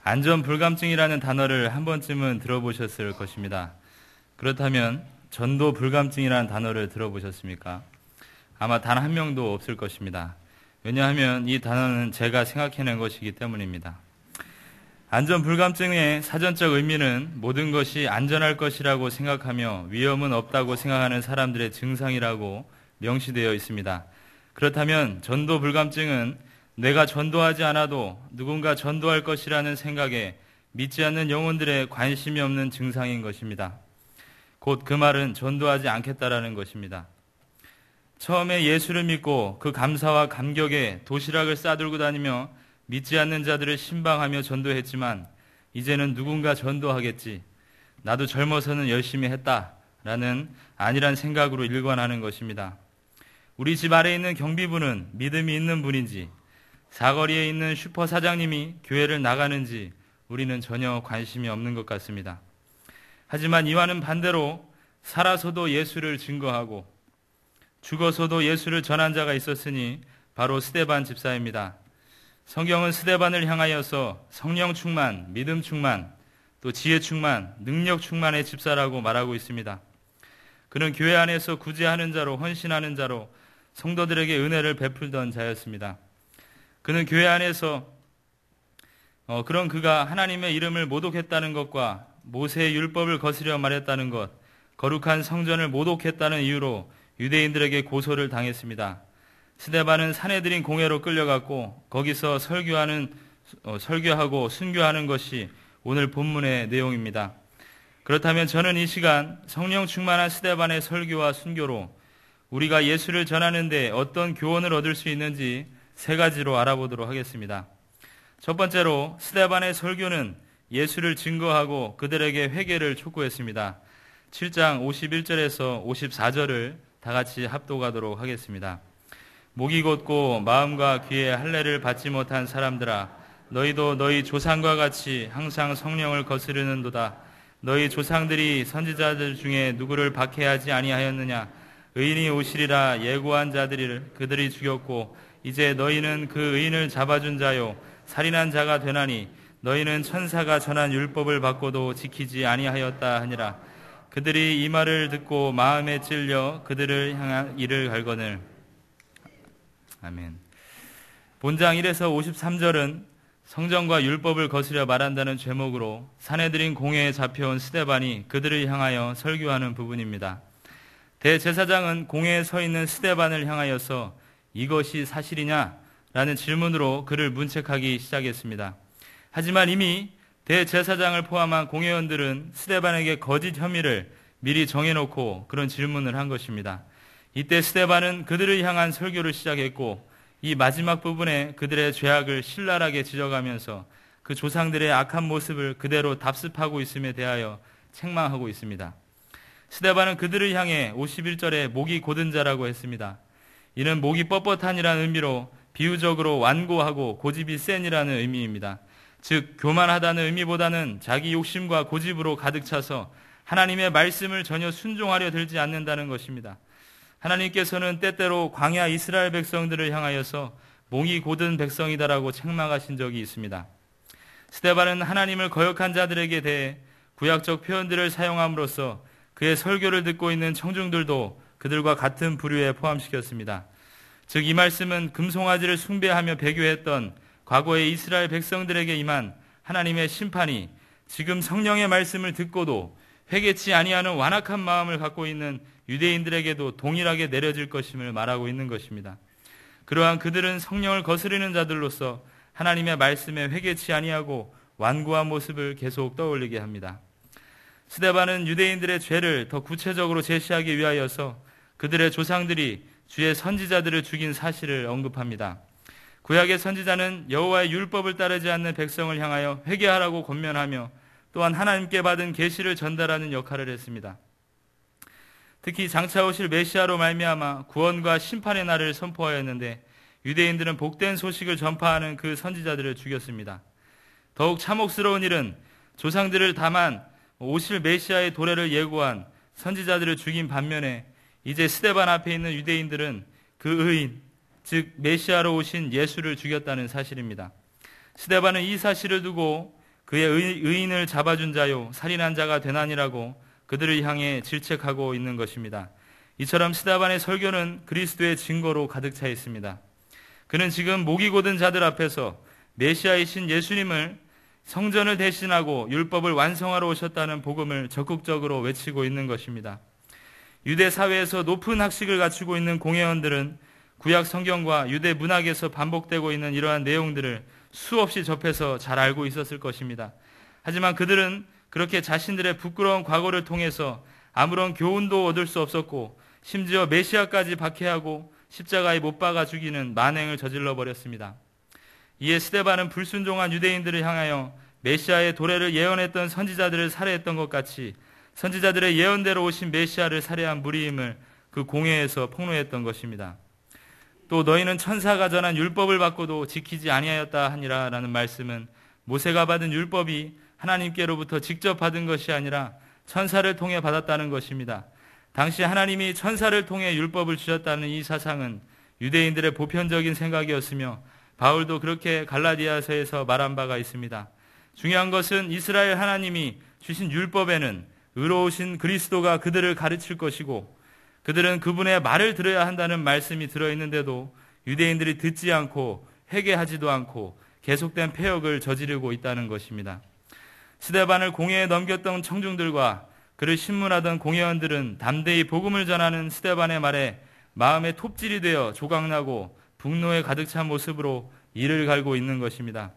안전불감증이라는 단어를 한 번쯤은 들어보셨을 것입니다. 그렇다면 전도불감증이라는 단어를 들어보셨습니까? 아마 단 한 명도 없을 것입니다. 왜냐하면 이 단어는 제가 생각해낸 것이기 때문입니다. 안전불감증의 사전적 의미는 모든 것이 안전할 것이라고 생각하며 위험은 없다고 생각하는 사람들의 증상이라고 명시되어 있습니다. 그렇다면 전도불감증은 내가 전도하지 않아도 누군가 전도할 것이라는 생각에 믿지 않는 영혼들의 관심이 없는 증상인 것입니다. 곧 그 말은 전도하지 않겠다라는 것입니다. 처음에 예수를 믿고 그 감사와 감격에 도시락을 싸들고 다니며 믿지 않는 자들을 신방하며 전도했지만 이제는 누군가 전도하겠지. 나도 젊어서는 열심히 했다라는 안일한 생각으로 일관하는 것입니다. 우리 집 아래에 있는 경비부는 믿음이 있는 분인지 사거리에 있는 슈퍼 사장님이 교회를 나가는지 우리는 전혀 관심이 없는 것 같습니다. 하지만 이와는 반대로 살아서도 예수를 증거하고 죽어서도 예수를 전한 자가 있었으니 바로 스데반 집사입니다. 성경은 스데반을 향하여서 성령 충만, 믿음 충만, 또 지혜 충만, 능력 충만의 집사라고 말하고 있습니다. 그는 교회 안에서 구제하는 자로, 헌신하는 자로 성도들에게 은혜를 베풀던 자였습니다. 그는 교회 안에서 그런 그가 하나님의 이름을 모독했다는 것과 모세의 율법을 거스려 말했다는 것, 거룩한 성전을 모독했다는 이유로 유대인들에게 고소를 당했습니다. 스데반은 사내들인 공회로 끌려갔고 거기서 설교하고 순교하는 것이 오늘 본문의 내용입니다. 그렇다면 저는 이 시간 성령 충만한 스데반의 설교와 순교로 우리가 예수를 전하는데 어떤 교훈을 얻을 수 있는지 세 가지로 알아보도록 하겠습니다. 첫 번째로 스데반의 설교는 예수를 증거하고 그들에게 회개를 촉구했습니다. 7장 51절에서 54절을 다 같이 합독하도록 하겠습니다. 목이 곧고 마음과 귀에 할례를 받지 못한 사람들아, 너희도 너희 조상과 같이 항상 성령을 거스르는도다. 너희 조상들이 선지자들 중에 누구를 박해하지 아니하였느냐? 의인이 오시리라 예고한 자들을 그들이 죽였고 이제 너희는 그 의인을 잡아준 자요 살인한 자가 되나니 너희는 천사가 전한 율법을 받고도 지키지 아니하였다 하니라. 그들이 이 말을 듣고 마음에 찔려 그들을 향한 이를 갈거늘. 아멘. 본장 1에서 53절은 성전과 율법을 거스려 말한다는 제목으로 사내들인 공회에 잡혀온 스데반이 그들을 향하여 설교하는 부분입니다. 대제사장은 공회에 서 있는 스데반을 향하여서 이것이 사실이냐? 라는 질문으로 그를 문책하기 시작했습니다. 하지만 이미 대제사장을 포함한 공회원들은 스데반에게 거짓 혐의를 미리 정해놓고 그런 질문을 한 것입니다. 이때 스데반은 그들을 향한 설교를 시작했고 이 마지막 부분에 그들의 죄악을 신랄하게 지적하면서 그 조상들의 악한 모습을 그대로 답습하고 있음에 대하여 책망하고 있습니다. 스데반은 그들을 향해 51절에 목이 곧은 자라고 했습니다. 이는 목이 뻣뻣한이라는 의미로 비유적으로 완고하고 고집이 센이라는 의미입니다. 즉 교만하다는 의미보다는 자기 욕심과 고집으로 가득 차서 하나님의 말씀을 전혀 순종하려 들지 않는다는 것입니다. 하나님께서는 때때로 광야 이스라엘 백성들을 향하여서 목이 곧은 백성이다라고 책망하신 적이 있습니다. 스데반은 하나님을 거역한 자들에게 대해 구약적 표현들을 사용함으로써 그의 설교를 듣고 있는 청중들도 그들과 같은 부류에 포함시켰습니다. 즉 이 말씀은 금송아지를 숭배하며 배교했던 과거의 이스라엘 백성들에게 임한 하나님의 심판이 지금 성령의 말씀을 듣고도 회개치 아니하는 완악한 마음을 갖고 있는 유대인들에게도 동일하게 내려질 것임을 말하고 있는 것입니다. 그러한 그들은 성령을 거스르는 자들로서 하나님의 말씀에 회개치 아니하고 완고한 모습을 계속 떠올리게 합니다. 스데반은 유대인들의 죄를 더 구체적으로 제시하기 위하여서 그들의 조상들이 주의 선지자들을 죽인 사실을 언급합니다. 구약의 선지자는 여호와의 율법을 따르지 않는 백성을 향하여 회개하라고 권면하며 또한 하나님께 받은 계시를 전달하는 역할을 했습니다. 특히 장차 오실 메시아로 말미암아 구원과 심판의 날을 선포하였는데 유대인들은 복된 소식을 전파하는 그 선지자들을 죽였습니다. 더욱 참혹스러운 일은 조상들을 다만 오실 메시아의 도래를 예고한 선지자들을 죽인 반면에 이제 스데반 앞에 있는 유대인들은 그 의인, 즉 메시아로 오신 예수를 죽였다는 사실입니다. 스데반은 이 사실을 두고 그의 의인을 잡아준 자요 살인한 자가 되나니라고 그들을 향해 질책하고 있는 것입니다. 이처럼 스데반의 설교는 그리스도의 증거로 가득 차 있습니다. 그는 지금 목이 곧은 자들 앞에서 메시아이신 예수님을 성전을 대신하고 율법을 완성하러 오셨다는 복음을 적극적으로 외치고 있는 것입니다. 유대 사회에서 높은 학식을 갖추고 있는 공회원들은 구약 성경과 유대 문학에서 반복되고 있는 이러한 내용들을 수없이 접해서 잘 알고 있었을 것입니다. 하지만 그들은 그렇게 자신들의 부끄러운 과거를 통해서 아무런 교훈도 얻을 수 없었고 심지어 메시아까지 박해하고 십자가에 못 박아 죽이는 만행을 저질러 버렸습니다. 이에 스데반은 불순종한 유대인들을 향하여 메시아의 도래를 예언했던 선지자들을 살해했던 것 같이 선지자들의 예언대로 오신 메시아를 살해한 무리임을 그 공회에서 폭로했던 것입니다. 또 너희는 천사가 전한 율법을 받고도 지키지 아니하였다 하니라 라는 말씀은 모세가 받은 율법이 하나님께로부터 직접 받은 것이 아니라 천사를 통해 받았다는 것입니다. 당시 하나님이 천사를 통해 율법을 주셨다는 이 사상은 유대인들의 보편적인 생각이었으며 바울도 그렇게 갈라디아서에서 말한 바가 있습니다. 중요한 것은 이스라엘 하나님이 주신 율법에는 의로우신 그리스도가 그들을 가르칠 것이고 그들은 그분의 말을 들어야 한다는 말씀이 들어있는데도 유대인들이 듣지 않고 회개하지도 않고 계속된 폐역을 저지르고 있다는 것입니다. 스데반을 공회에 넘겼던 청중들과 그를 신문하던 공회원들은 담대히 복음을 전하는 스데반의 말에 마음에 톱질이 되어 조각나고 분노에 가득 찬 모습으로 이를 갈고 있는 것입니다.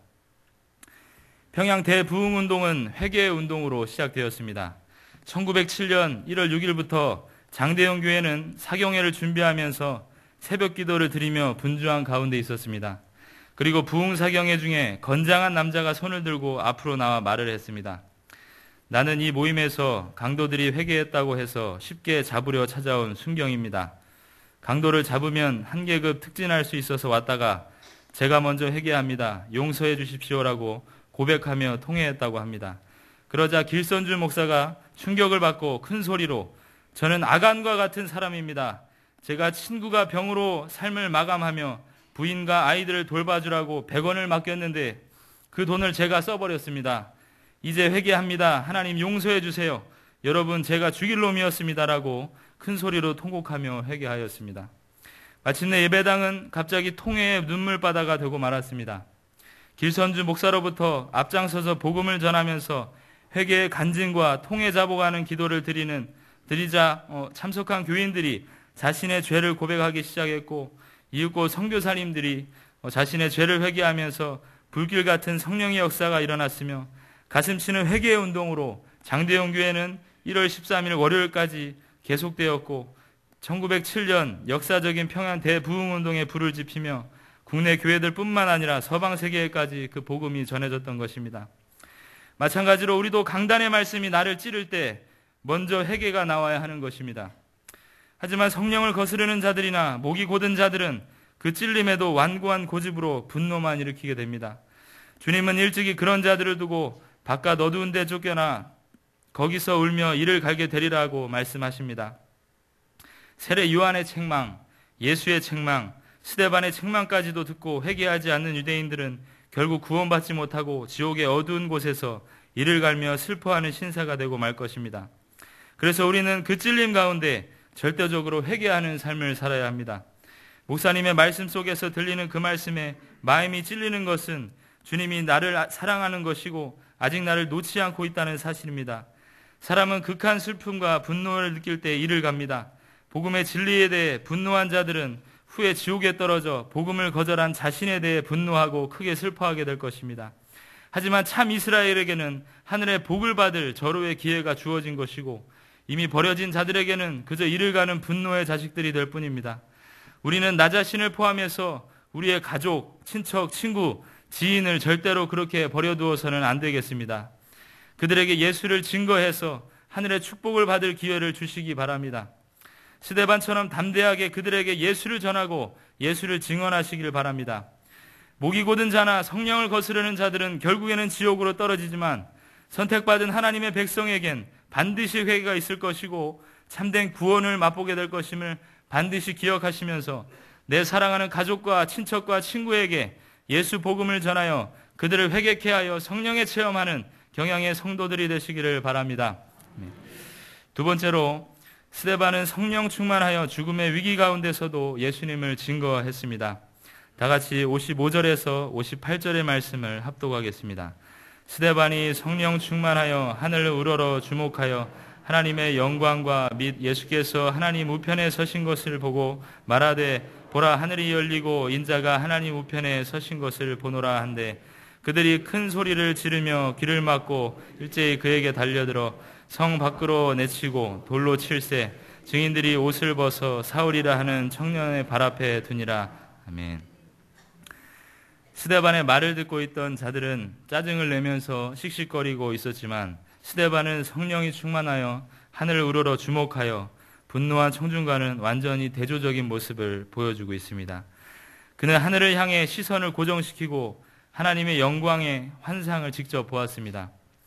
평양 대부흥운동은 회개의 운동으로 시작되었습니다. 1907년 1월 6일부터 장대영 교회는 사경회를 준비하면서 새벽 기도를 드리며 분주한 가운데 있었습니다. 그리고 부흥사경회 중에 건장한 남자가 손을 들고 앞으로 나와 말을 했습니다. 나는 이 모임에서 강도들이 회개했다고 해서 쉽게 잡으려 찾아온 순경입니다. 강도를 잡으면 한 계급 특진할 수 있어서 왔다가 제가 먼저 회개합니다. 용서해 주십시오라고 고백하며 통회했다고 합니다. 그러자 길선주 목사가 충격을 받고 큰 소리로 저는 아간과 같은 사람입니다. 제가 친구가 병으로 삶을 마감하며 부인과 아이들을 돌봐주라고 100원을 맡겼는데 그 돈을 제가 써버렸습니다. 이제 회개합니다. 하나님 용서해 주세요. 여러분 제가 죽일 놈이었습니다라고 큰 소리로 통곡하며 회개하였습니다. 마침내 예배당은 갑자기 통회의 눈물바다가 되고 말았습니다. 길선주 목사로부터 앞장서서 복음을 전하면서 회개의 간증과 통회 자복하는 기도를 드리자 참석한 교인들이 자신의 죄를 고백하기 시작했고 이윽고 선교사님들이 자신의 죄를 회개하면서 불길 같은 성령의 역사가 일어났으며 가슴치는 회개의 운동으로 장대영 교회는 1월 13일 월요일까지 계속되었고 1907년 역사적인 평양 대부흥운동에 불을 지피며 국내 교회들뿐만 아니라 서방 세계에까지 그 복음이 전해졌던 것입니다. 마찬가지로 우리도 강단의 말씀이 나를 찌를 때 먼저 회개가 나와야 하는 것입니다. 하지만 성령을 거스르는 자들이나 목이 곧은 자들은 그 찔림에도 완고한 고집으로 분노만 일으키게 됩니다. 주님은 일찍이 그런 자들을 두고 바깥 어두운 데 쫓겨나 거기서 울며 이를 갈게 되리라고 말씀하십니다. 세례 요한의 책망, 예수의 책망, 스데반의 책망까지도 듣고 회개하지 않는 유대인들은 결국 구원받지 못하고 지옥의 어두운 곳에서 이를 갈며 슬퍼하는 신사가 되고 말 것입니다. 그래서 우리는 그 찔림 가운데 절대적으로 회개하는 삶을 살아야 합니다. 목사님의 말씀 속에서 들리는 그 말씀에 마음이 찔리는 것은 주님이 나를 사랑하는 것이고 아직 나를 놓지 않고 있다는 사실입니다. 사람은 극한 슬픔과 분노를 느낄 때 이를 갑니다. 복음의 진리에 대해 분노한 자들은 후에 지옥에 떨어져 복음을 거절한 자신에 대해 분노하고 크게 슬퍼하게 될 것입니다. 하지만 참 이스라엘에게는 하늘의 복을 받을 절호의 기회가 주어진 것이고 이미 버려진 자들에게는 그저 이를 가는 분노의 자식들이 될 뿐입니다. 우리는 나 자신을 포함해서 우리의 가족, 친척, 친구, 지인을 절대로 그렇게 버려두어서는 안 되겠습니다. 그들에게 예수를 증거해서 하늘의 축복을 받을 기회를 주시기 바랍니다. 스데반처럼 담대하게 그들에게 예수를 전하고 예수를 증언하시길 바랍니다. 목이 곧은 자나 성령을 거스르는 자들은 결국에는 지옥으로 떨어지지만 선택받은 하나님의 백성에겐 반드시 회개가 있을 것이고 참된 구원을 맛보게 될 것임을 반드시 기억하시면서 내 사랑하는 가족과 친척과 친구에게 예수 복음을 전하여 그들을 회개케 하여 성령에 체험하는 경향의 성도들이 되시기를 바랍니다. 두 번째로 스데반은 성령 충만하여 죽음의 위기 가운데서도 예수님을 증거했습니다. 다 같이 55절에서 58절의 말씀을 합독하겠습니다. 스데반이 성령 충만하여 하늘을 우러러 주목하여 하나님의 영광과 및 예수께서 하나님 우편에 서신 것을 보고 말하되 보라 하늘이 열리고 인자가 하나님 우편에 서신 것을 보노라 한데 그들이 큰 소리를 지르며 귀를 막고 일제히 그에게 달려들어 성 밖으로 내치고 돌로 칠세 증인들이 옷을 벗어 사울이라 하는 청년의 발 앞에 두니라. 아멘. 스데반의 말을 듣고 있던 자들은 짜증을 내면서 씩씩거리고 있었지만 스데반은 성령이 충만하여 하늘을 우러러 주목하여 분노한 청중과는 완전히 대조적인 모습을 보여주고 있습니다. 그는 하늘을 향해 시선을 고정시키고 하나님의 영광의 환상을 직접 보았습니다.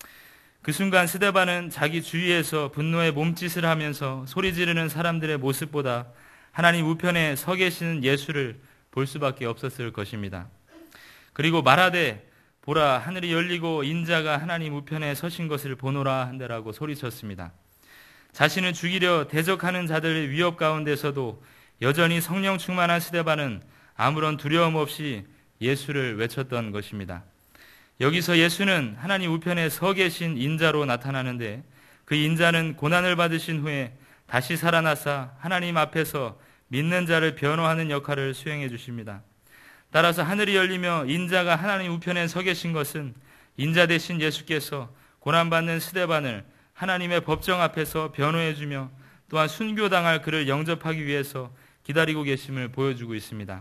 그 순간 스데반은 자기 주위에서 분노의 몸짓을 하면서 소리 지르는 사람들의 모습보다 하나님 우편에 서 계시는 예수를 볼 수밖에 없었을 것입니다. 그리고 말하되 보라 하늘이 열리고 인자가 하나님 우편에 서신 것을 보노라 한다라고 소리쳤습니다. 자신을 죽이려 대적하는 자들의 위협 가운데서도 여전히 성령 충만한 스데반은 아무런 두려움 없이 예수를 외쳤던 것입니다. 여기서 예수는 하나님 우편에 서 계신 인자로 나타나는데 그 인자는 고난을 받으신 후에 다시 살아나사 하나님 앞에서 믿는 자를 변호하는 역할을 수행해 주십니다. 따라서 하늘이 열리며 인자가 하나님 우편에 서 계신 것은 인자 대신 예수께서 고난받는 스데반을 하나님의 법정 앞에서 변호해 주며 또한 순교당할 그를 영접하기 위해서 기다리고 계심을 보여주고 있습니다.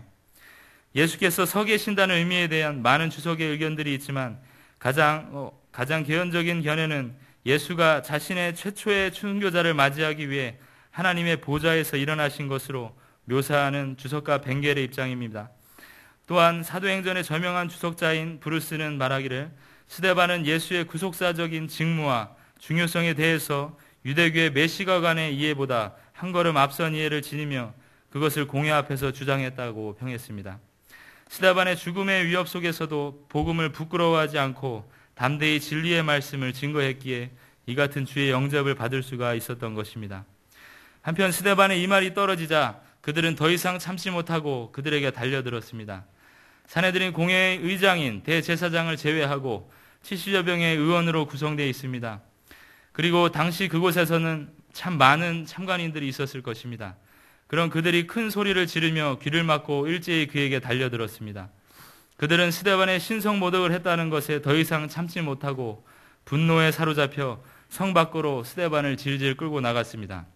예수께서 서 계신다는 의미에 대한 많은 주석의 의견들이 있지만 가장 개연적인 견해는 예수가 자신의 최초의 순교자를 맞이하기 위해 하나님의 보좌에서 일어나신 것으로 묘사하는 주석가 벵겔의 입장입니다. 또한 사도행전의 저명한 주석자인 브루스는 말하기를 스데반은 예수의 구속사적인 직무와 중요성에 대해서 유대교의 메시가 간의 이해보다 한 걸음 앞선 이해를 지니며 그것을 공회 앞에서 주장했다고 평했습니다. 스데반의 죽음의 위협 속에서도 복음을 부끄러워하지 않고 담대히 진리의 말씀을 증거했기에 이 같은 주의 영접을 받을 수가 있었던 것입니다. 한편 스데반의 이 말이 떨어지자 그들은 더 이상 참지 못하고 그들에게 달려들었습니다. 사내들인 공회의 의장인 대제사장을 제외하고 70여 명의 의원으로 구성되어 있습니다. 그리고 당시 그곳에서는 참 많은 참관인들이 있었을 것입니다. 그런 그들이 큰 소리를 지르며 귀를 막고 일제히 그에게 달려들었습니다. 그들은 스데반의 신성 모독을 했다는 것에 더 이상 참지 못하고 분노에 사로잡혀 성 밖으로 스데반을 질질 끌고 나갔습니다.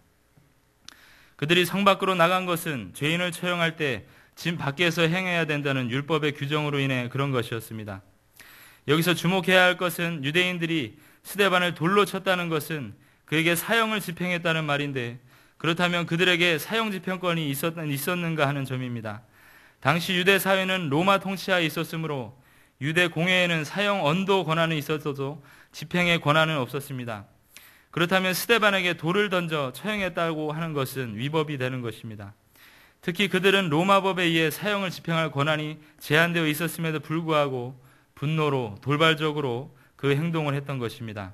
그들이 성 밖으로 나간 것은 죄인을 처형할 때 집 밖에서 행해야 된다는 율법의 규정으로 인해 그런 것이었습니다. 여기서 주목해야 할 것은 유대인들이 스데반을 돌로 쳤다는 것은 그에게 사형을 집행했다는 말인데 그렇다면 그들에게 사형 집행권이 있었는가 하는 점입니다. 당시 유대 사회는 로마 통치하에 있었으므로 유대 공회에는 사형 언도 권한은 있었어도 집행의 권한은 없었습니다. 그렇다면 스데반에게 돌을 던져 처형했다고 하는 것은 위법이 되는 것입니다. 특히 그들은 로마법에 의해 사형을 집행할 권한이 제한되어 있었음에도 불구하고 분노로 돌발적으로 그 행동을 했던 것입니다.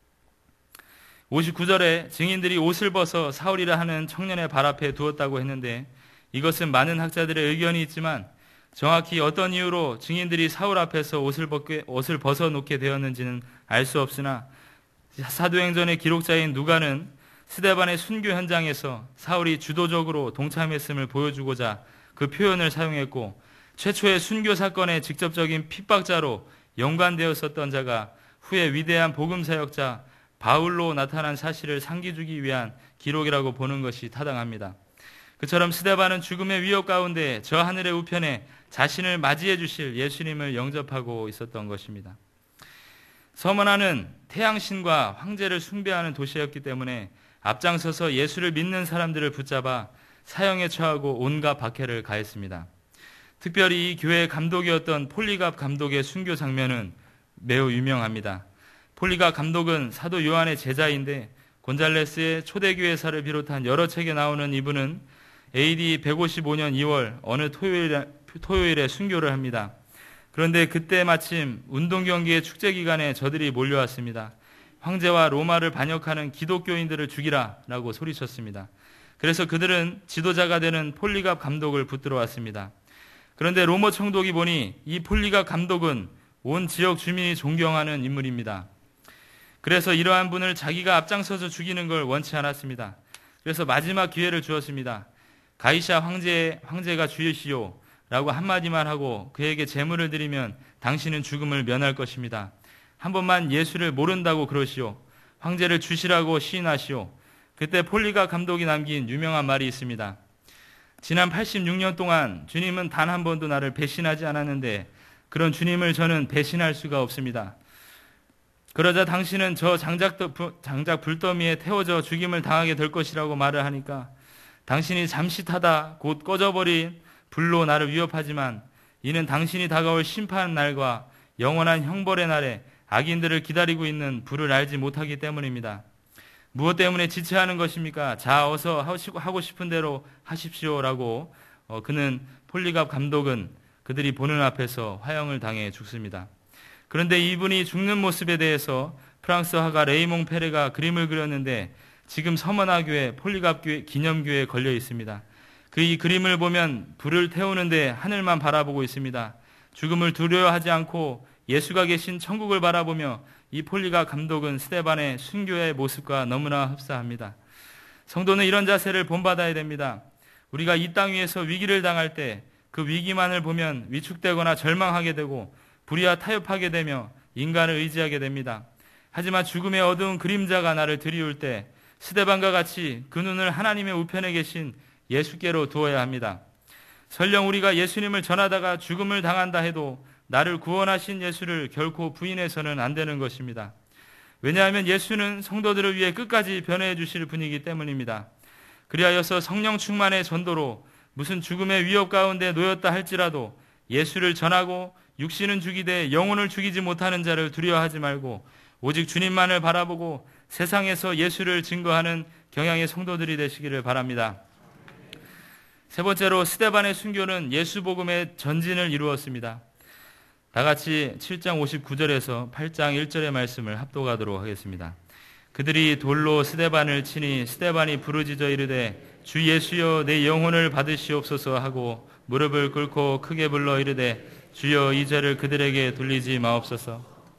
59절에 증인들이 옷을 벗어 사울이라 하는 청년의 발 앞에 두었다고 했는데 이것은 많은 학자들의 의견이 있지만 정확히 어떤 이유로 증인들이 사울 앞에서 옷을 벗어놓게 되었는지는 알 수 없으나 사도행전의 기록자인 누가는 스데반의 순교 현장에서 사울이 주도적으로 동참했음을 보여주고자 그 표현을 사용했고 최초의 순교 사건의 직접적인 핍박자로 연관되었었던 자가 후에 위대한 복음사역자 바울로 나타난 사실을 상기주기 위한 기록이라고 보는 것이 타당합니다. 그처럼 스데반은 죽음의 위협 가운데 저 하늘의 우편에 자신을 맞이해 주실 예수님을 영접하고 있었던 것입니다. 서머나는 태양신과 황제를 숭배하는 도시였기 때문에 앞장서서 예수를 믿는 사람들을 붙잡아 사형에 처하고 온갖 박해를 가했습니다. 특별히 이 교회의 감독이었던 폴리갑 감독의 순교 장면은 매우 유명합니다. 폴리갑 감독은 사도 요한의 제자인데 곤잘레스의 초대교회사를 비롯한 여러 책에 나오는 이분은 AD 155년 2월 어느 토요일에 순교를 합니다. 그런데 그때 마침 운동경기의 축제 기간에 저들이 몰려왔습니다. 황제와 로마를 반역하는 기독교인들을 죽이라 라고 소리쳤습니다. 그래서 그들은 지도자가 되는 폴리갑 감독을 붙들어 왔습니다. 그런데 로마 총독이 보니 이 폴리갑 감독은 온 지역 주민이 존경하는 인물입니다. 그래서 이러한 분을 자기가 앞장서서 죽이는 걸 원치 않았습니다. 그래서 마지막 기회를 주었습니다. 가이사 황제가 주이시오 라고 한마디만 하고 그에게 제물을 드리면 당신은 죽음을 면할 것입니다. 한 번만 예수를 모른다고 그러시오. 황제를 주시라고 시인하시오. 그때 폴리갑 감독이 남긴 유명한 말이 있습니다. 지난 86년 동안 주님은 단 한 번도 나를 배신하지 않았는데 그런 주님을 저는 배신할 수가 없습니다. 그러자 당신은 저 장작 불더미에 태워져 죽임을 당하게 될 것이라고 말을 하니까 당신이 잠시 타다 곧 꺼져버린 불로 나를 위협하지만 이는 당신이 다가올 심판 날과 영원한 형벌의 날에 악인들을 기다리고 있는 불을 알지 못하기 때문입니다. 무엇 때문에 지체하는 것입니까? 자, 어서 하고 싶은 대로 하십시오라고 그는 폴리갑 감독은 그들이 보는 앞에서 화형을 당해 죽습니다. 그런데 이분이 죽는 모습에 대해서 프랑스 화가 레이몽 페레가 그림을 그렸는데 지금 서머나교회 폴리갑 기념교회에 걸려 있습니다. 이 그림을 보면 불을 태우는데 하늘만 바라보고 있습니다. 죽음을 두려워하지 않고 예수가 계신 천국을 바라보며 이 폴리갑 감독은 스데반의 순교의 모습과 너무나 흡사합니다. 성도는 이런 자세를 본받아야 됩니다. 우리가 이 땅 위에서 위기를 당할 때 그 위기만을 보면 위축되거나 절망하게 되고 불의와 타협하게 되며 인간을 의지하게 됩니다. 하지만 죽음의 어두운 그림자가 나를 들이울 때 스데반과 같이 그 눈을 하나님의 우편에 계신 예수께로 두어야 합니다. 설령 우리가 예수님을 전하다가 죽음을 당한다 해도 나를 구원하신 예수를 결코 부인해서는 안 되는 것입니다. 왜냐하면 예수는 성도들을 위해 끝까지 변해해 주실 분이기 때문입니다. 그리하여서 성령 충만의 전도로 무슨 죽음의 위협 가운데 놓였다 할지라도 예수를 전하고 육신은 죽이되 영혼을 죽이지 못하는 자를 두려워하지 말고 오직 주님만을 바라보고 세상에서 예수를 증거하는 경향의 성도들이 되시기를 바랍니다. 세 번째로 스데반의 순교는 예수 복음의 전진을 이루었습니다. 다 같이 7장 59절에서 8장 1절의 말씀을 합독하도록 하겠습니다. 그들이 돌로 스데반을 치니 스데반이 부르짖어 이르되 주 예수여 내 영혼을 받으시옵소서 하고 무릎을 꿇고 크게 불러 이르되 주여 이 죄를 그들에게 돌리지 마옵소서.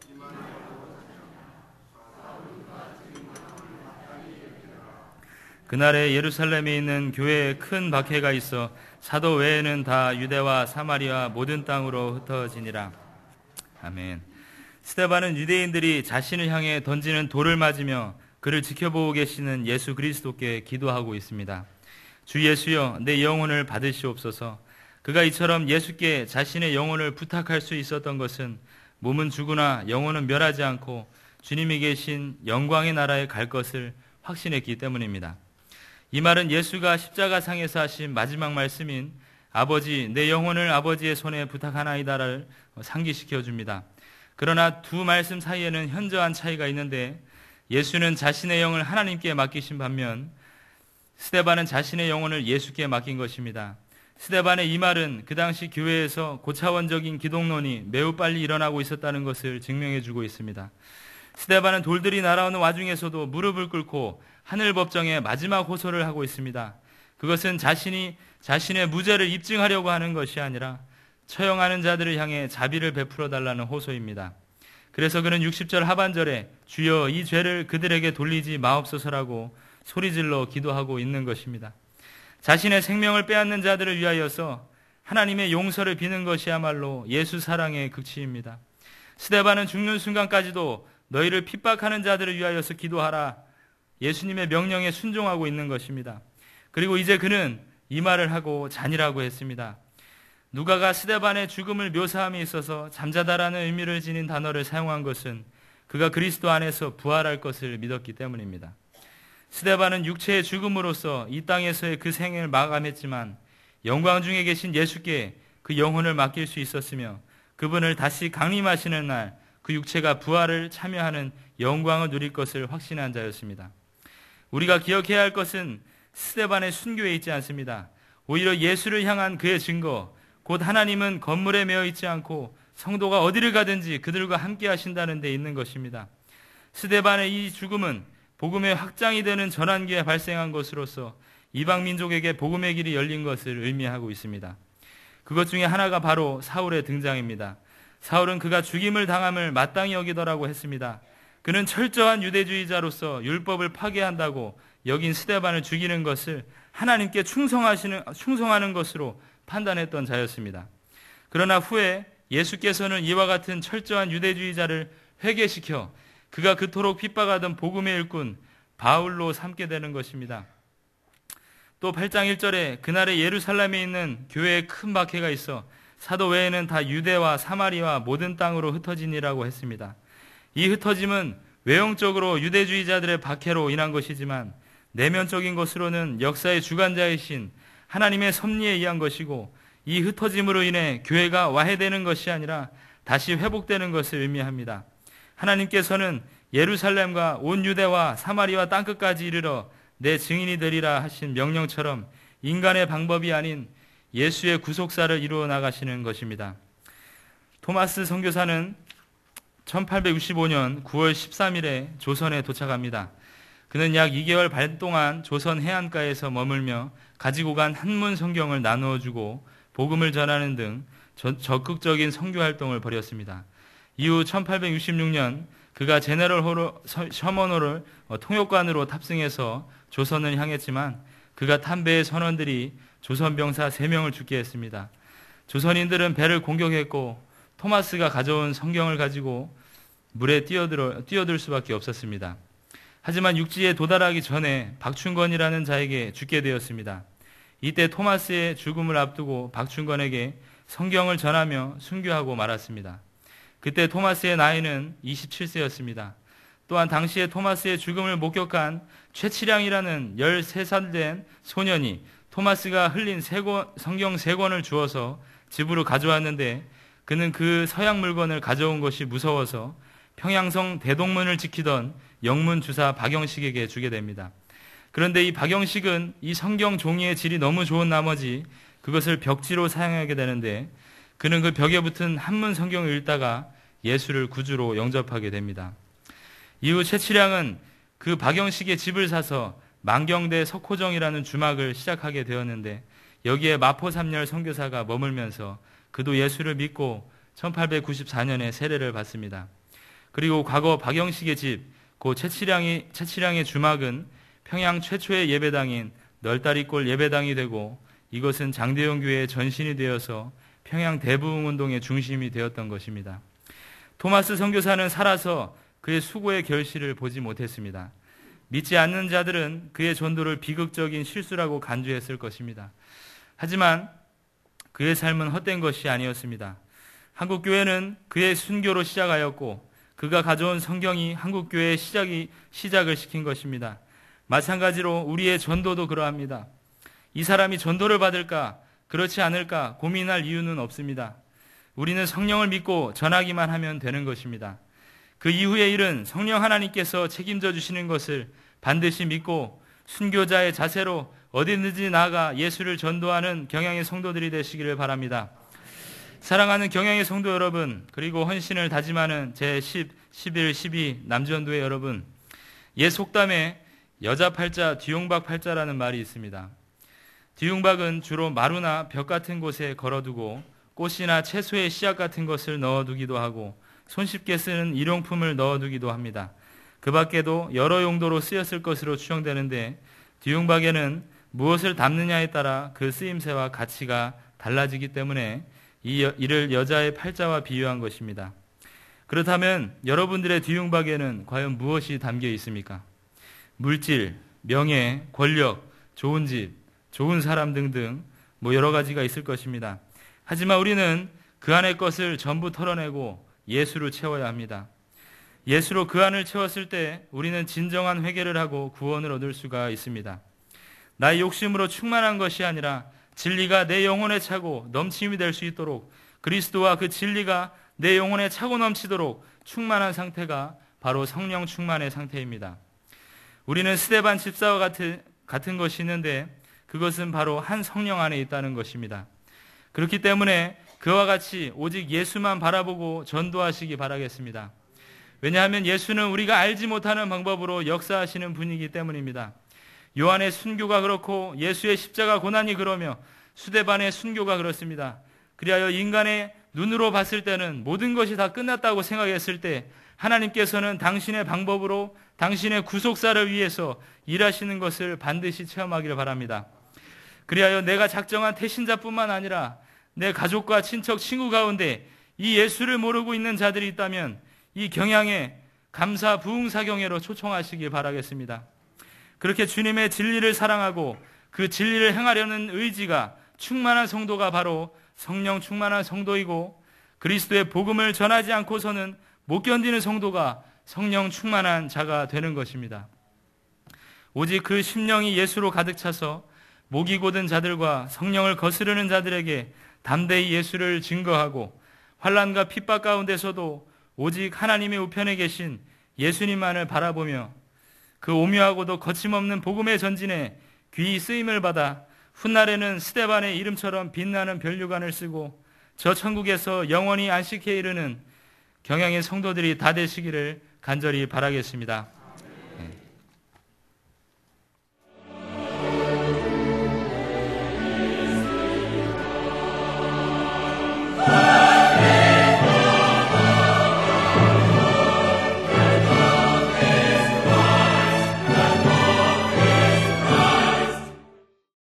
그날에 예루살렘에 있는 교회에 큰 박해가 있어 사도 외에는 다 유대와 사마리아 모든 땅으로 흩어지니라. 아멘. 스데반은 유대인들이 자신을 향해 던지는 돌을 맞으며 그를 지켜보고 계시는 예수 그리스도께 기도하고 있습니다. 주 예수여 내 영혼을 받으시옵소서. 그가 이처럼 예수께 자신의 영혼을 부탁할 수 있었던 것은 몸은 죽으나 영혼은 멸하지 않고 주님이 계신 영광의 나라에 갈 것을 확신했기 때문입니다. 이 말은 예수가 십자가상에서 하신 마지막 말씀인 아버지 내 영혼을 아버지의 손에 부탁하나이다를 상기시켜 줍니다. 그러나 두 말씀 사이에는 현저한 차이가 있는데 예수는 자신의 영을 하나님께 맡기신 반면 스데반은 자신의 영혼을 예수께 맡긴 것입니다. 스데반의 이 말은 그 당시 교회에서 고차원적인 기독론이 매우 빨리 일어나고 있었다는 것을 증명해 주고 있습니다. 스데반은 돌들이 날아오는 와중에서도 무릎을 꿇고 하늘 법정에 마지막 호소를 하고 있습니다. 그것은 자신이 자신의 무죄를 입증하려고 하는 것이 아니라 처형하는 자들을 향해 자비를 베풀어 달라는 호소입니다. 그래서 그는 60절 하반절에 주여 이 죄를 그들에게 돌리지 마옵소서라고 소리질러 기도하고 있는 것입니다. 자신의 생명을 빼앗는 자들을 위하여서 하나님의 용서를 비는 것이야말로 예수 사랑의 극치입니다. 스데반은 죽는 순간까지도 너희를 핍박하는 자들을 위하여서 기도하라. 예수님의 명령에 순종하고 있는 것입니다. 그리고 이제 그는 이 말을 하고 잔이라고 했습니다. 누가가 스데반의 죽음을 묘사함에 있어서 잠자다라는 의미를 지닌 단어를 사용한 것은 그가 그리스도 안에서 부활할 것을 믿었기 때문입니다. 스데반은 육체의 죽음으로써 이 땅에서의 그 생을 마감했지만 영광 중에 계신 예수께 그 영혼을 맡길 수 있었으며 그분을 다시 강림하시는 날 그 육체가 부활을 참여하는 영광을 누릴 것을 확신한 자였습니다. 우리가 기억해야 할 것은 스데반의 순교에 있지 않습니다. 오히려 예수를 향한 그의 증거, 곧 하나님은 건물에 매어 있지 않고 성도가 어디를 가든지 그들과 함께 하신다는 데 있는 것입니다. 스데반의 이 죽음은 복음의 확장이 되는 전환기에 발생한 것으로서 이방 민족에게 복음의 길이 열린 것을 의미하고 있습니다. 그것 중에 하나가 바로 사울의 등장입니다. 사울은 그가 죽임을 당함을 마땅히 여기더라고 했습니다. 그는 철저한 유대주의자로서 율법을 파괴한다고 여긴 스데반을 죽이는 것을 하나님께 충성하는 것으로 판단했던 자였습니다. 그러나 후에 예수께서는 이와 같은 철저한 유대주의자를 회개시켜 그가 그토록 핍박하던 복음의 일꾼 바울로 삼게 되는 것입니다. 또 8장 1절에 그날에 예루살렘에 있는 교회에 큰 박해가 있어 사도 외에는 다 유대와 사마리아 모든 땅으로 흩어지니라고 했습니다. 이 흩어짐은 외형적으로 유대주의자들의 박해로 인한 것이지만 내면적인 것으로는 역사의 주관자이신 하나님의 섭리에 의한 것이고, 이 흩어짐으로 인해 교회가 와해되는 것이 아니라 다시 회복되는 것을 의미합니다. 하나님께서는 예루살렘과 온 유대와 사마리아 땅끝까지 이르러 내 증인이 되리라 하신 명령처럼 인간의 방법이 아닌 예수의 구속사를 이루어 나가시는 것입니다. 토마스 선교사는 1865년 9월 13일에 조선에 도착합니다. 그는 약 2개월 반 동안 조선 해안가에서 머물며 가지고 간 한문 성경을 나누어주고 복음을 전하는 등 적극적인 선교 활동을 벌였습니다. 이후 1866년 그가 제너럴 셔먼호를 통역관으로 탑승해서 조선을 향했지만 그가 탄 배의 선원들이 조선 병사 3명을 죽게 했습니다. 조선인들은 배를 공격했고 토마스가 가져온 성경을 가지고 물에 뛰어들 수밖에 없었습니다. 하지만 육지에 도달하기 전에 박충건이라는 자에게 죽게 되었습니다. 이때 토마스의 죽음을 앞두고 박충건에게 성경을 전하며 순교하고 말았습니다. 그때 토마스의 나이는 27세였습니다. 또한 당시에 토마스의 죽음을 목격한 최치량이라는 13살 된 소년이 토마스가 흘린 성경 3권을 주어서 집으로 가져왔는데 그는 그 서양 물건을 가져온 것이 무서워서 평양성 대동문을 지키던 영문 주사 박영식에게 주게 됩니다. 그런데 이 박영식은 이 성경 종이의 질이 너무 좋은 나머지 그것을 벽지로 사용하게 되는데 그는 그 벽에 붙은 한문 성경을 읽다가 예수를 구주로 영접하게 됩니다. 이후 최치량은 그 박영식의 집을 사서 만경대 석호정이라는 주막을 시작하게 되었는데 여기에 마포삼열 선교사가 머물면서 그도 예수를 믿고 1894년에 세례를 받습니다. 그리고 과거 박영식의 집, 고 최치량의 주막은 평양 최초의 예배당인 널다리골 예배당이 되고 이것은 장대용 교회의 전신이 되어서 평양 대부흥운동의 중심이 되었던 것입니다. 토마스 선교사는 살아서 그의 수고의 결실을 보지 못했습니다. 믿지 않는 자들은 그의 전도를 비극적인 실수라고 간주했을 것입니다. 하지만 그의 삶은 헛된 것이 아니었습니다. 한국교회는 그의 순교로 시작하였고 그가 가져온 성경이 한국교회의 시작을 시킨 것입니다. 마찬가지로 우리의 전도도 그러합니다. 이 사람이 전도를 받을까, 그렇지 않을까 고민할 이유는 없습니다. 우리는 성령을 믿고 전하기만 하면 되는 것입니다. 그 이후의 일은 성령 하나님께서 책임져 주시는 것을 반드시 믿고 순교자의 자세로 어디든지 나아가 예수를 전도하는 경양의 성도들이 되시기를 바랍니다. 사랑하는 경양의 성도 여러분, 그리고 헌신을 다짐하는 제10, 11, 12 남전도회 여러분, 옛 속담에 여자 팔자, 뒤용박 팔자라는 말이 있습니다. 뒤용박은 주로 마루나 벽 같은 곳에 걸어두고 꽃이나 채소의 씨앗 같은 것을 넣어두기도 하고 손쉽게 쓰는 일용품을 넣어두기도 합니다. 그 밖에도 여러 용도로 쓰였을 것으로 추정되는데 뒤용박에는 무엇을 담느냐에 따라 그 쓰임새와 가치가 달라지기 때문에 이를 여자의 팔자와 비유한 것입니다. 그렇다면 여러분들의 뒤용박에는 과연 무엇이 담겨 있습니까? 물질, 명예, 권력, 좋은 집, 좋은 사람 등등 여러 가지가 있을 것입니다. 하지만 우리는 그 안의 것을 전부 털어내고 예수로 채워야 합니다. 예수로 그 안을 채웠을 때 우리는 진정한 회개를 하고 구원을 얻을 수가 있습니다. 나의 욕심으로 충만한 것이 아니라 진리가 내 영혼에 차고 넘침이 될 수 있도록 그리스도와 그 진리가 내 영혼에 차고 넘치도록 충만한 상태가 바로 성령 충만의 상태입니다. 우리는 스데반 집사와 같은 것이 있는데 그것은 바로 한 성령 안에 있다는 것입니다. 그렇기 때문에 그와 같이 오직 예수만 바라보고 전도하시기 바라겠습니다. 왜냐하면 예수는 우리가 알지 못하는 방법으로 역사하시는 분이기 때문입니다. 요한의 순교가 그렇고 예수의 십자가 고난이 그러며 스데반의 순교가 그렇습니다. 그리하여 인간의 눈으로 봤을 때는 모든 것이 다 끝났다고 생각했을 때 하나님께서는 당신의 방법으로 당신의 구속사를 위해서 일하시는 것을 반드시 체험하기를 바랍니다. 그리하여 내가 작정한 태신자뿐만 아니라 내 가족과 친척, 친구 가운데 이 예수를 모르고 있는 자들이 있다면 이 경향에 감사 부흥사경회로 초청하시길 바라겠습니다. 그렇게 주님의 진리를 사랑하고 그 진리를 행하려는 의지가 충만한 성도가 바로 성령 충만한 성도이고, 그리스도의 복음을 전하지 않고서는 못 견디는 성도가 성령 충만한 자가 되는 것입니다. 오직 그 심령이 예수로 가득 차서 목이 곧은 자들과 성령을 거스르는 자들에게 담대히 예수를 증거하고 환난과 핍박 가운데서도 오직 하나님의 우편에 계신 예수님만을 바라보며 그 오묘하고도 거침없는 복음의 전진에 귀히 쓰임을 받아 훗날에는 스데반의 이름처럼 빛나는 면류관을 쓰고 저 천국에서 영원히 안식해 이르는 경향의 성도들이 다 되시기를 간절히 바라겠습니다.